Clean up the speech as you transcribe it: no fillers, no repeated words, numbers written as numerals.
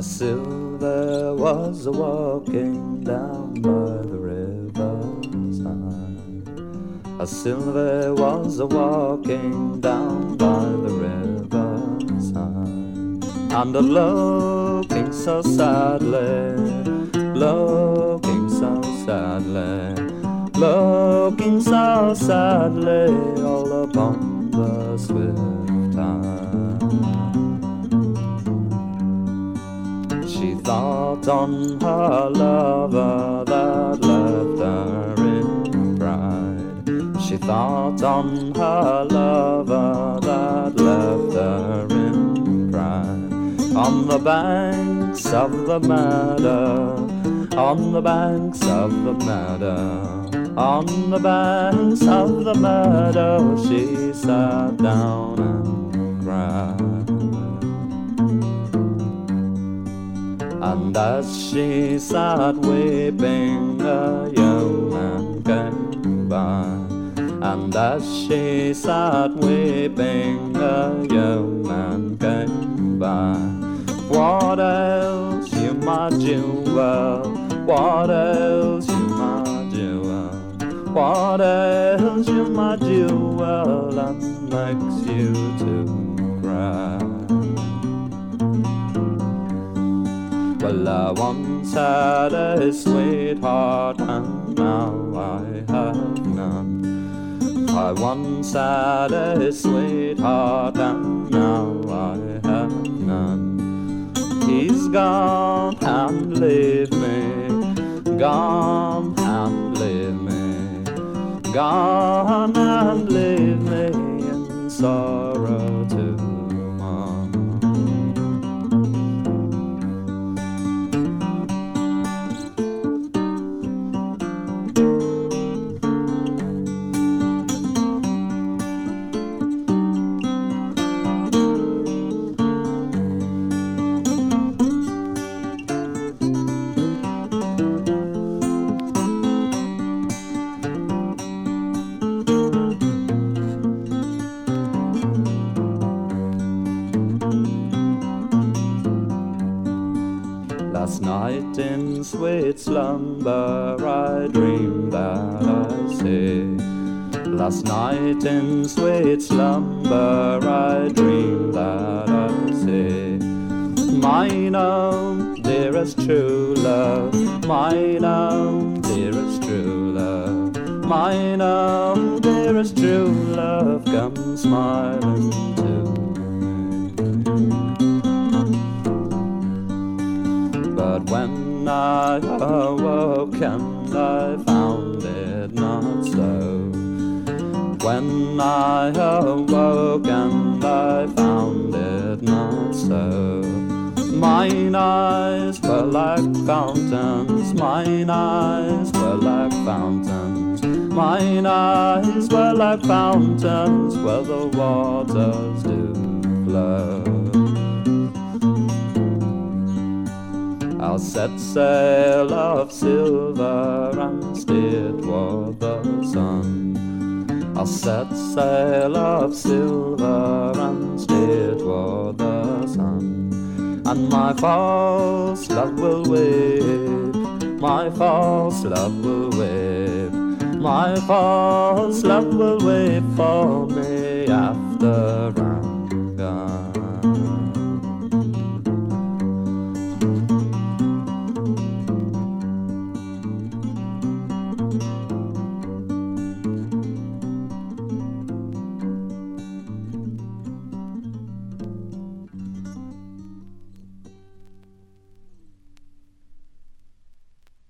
A silver was a walking down by the riverside. A silver was a walking down by the riverside, and a looking so sadly, looking so sadly, looking so sadly, all upon the swift tide. She thought on her lover that left her in pride. She thought on her lover that left her in pride. On the banks of the meadow, on the banks of the meadow, on the banks of the meadow, she sat down and cried. And as she sat weeping, a young man came by. And as she sat weeping, a young man came by. What else, you my jewel? What else, you my jewel? What else, you my jewel, and makes you to cry? Well, I once had a sweetheart, and now I have none. I once had a sweetheart, and now I have none. He's gone and leave me, gone and leave me, gone and leave me in sorrow too. Last night in sweet slumber I dreamed that I see. Last night in sweet slumber I dreamed that I see. Mine own dearest true love, mine own dearest true love, mine own dearest true love, come smiling to me. But when I awoke and I found it not so, when I awoke and I found it not so, mine eyes were like fountains, mine eyes were like fountains, mine eyes were like fountains where the waters do flow. I'll set sail of silver and steer toward the sun. I'll set sail of silver and steer toward the sun. And my false love will weep, my false love will weep, my false love will weep for me after I'm